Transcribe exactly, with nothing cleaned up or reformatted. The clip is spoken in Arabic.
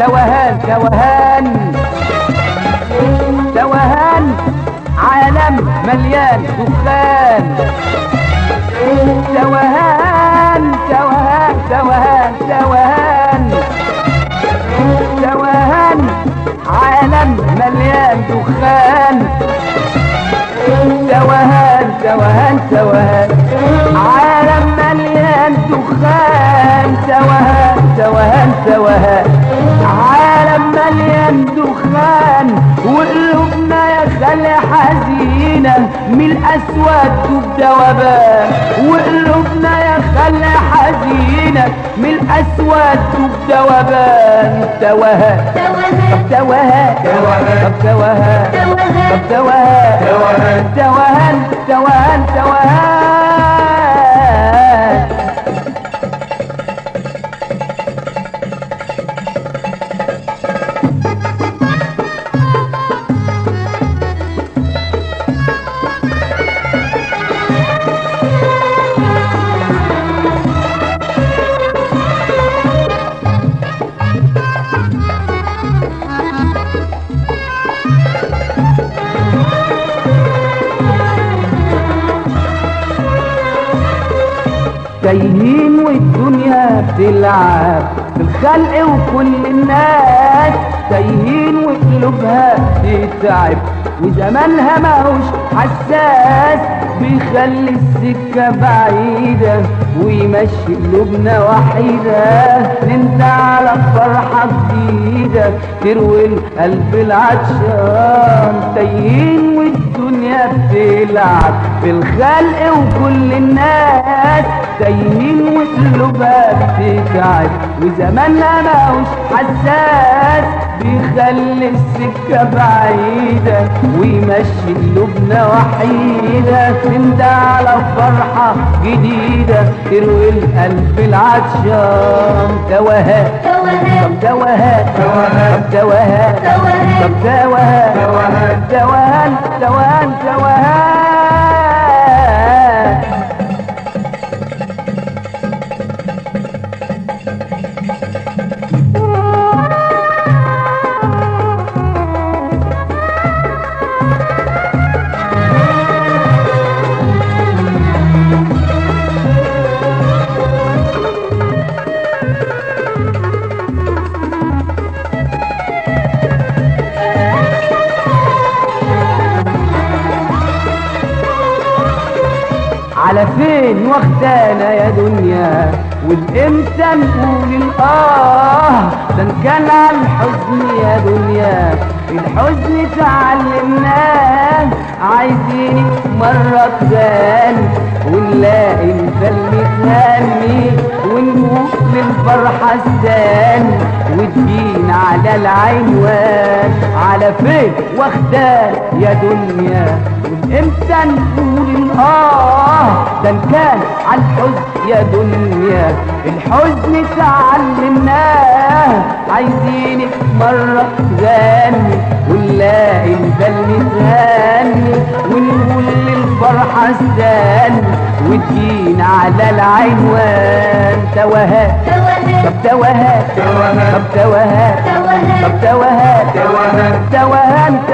توهان توهان توهان عالم مليان دخان توهان توهان توهان توهان توهان عالم مليان دخان توهان توهان توهان عالم مليان دخان توهان توهان توهان عالم مليان دخان وقلوبنا يا خالي حزينة من الأسود وبدوبان وقلوبنا يا خالي حزينة من الأسود وبدوبان توهان توهان توهان توهان توهان توهان توهان توهان تايهين والدنيا بتلعب في الخلق وكل الناس تايهين وقلوبها بتتعب وزمانها ماهوش حساس بيخلي السكة بعيدة ويمشي قلوبنا وحيدة ننسى على فرحة جديدة تروي القلب العطشان تايهين والدنيا بتلعب في الخلق وكل الناس تايهين وقلوبها بتتعب وزمانها ماهوش حساس بيخلي السكة بعيدة ويمشي قلوبنا وحيدة نندى على فرحة جديدة تروي القلب العطشان توهان طب توهان طب توهان طب توهان توهان توهان توهان على فين واخدانا يا دنيا والامتى نقول الاه ده ان كان على الحزن يا دنيا الحزن تعلمناه عايزينك مرة تاني ونلاقي الفيلم تهني ونقول للفرحة الثاني وتجينا على العنوان على فين واخدانا يا دنيا والامتى نقول الاه ده ان كان على الحزن يا دنيا الحزن تعلمناه عايزينك مرة تغني ونلاقي الفيلم تهني ونقول للفرحة استني وتجينا على العنوان توهان طب توهان طب توهان طب توهان توهان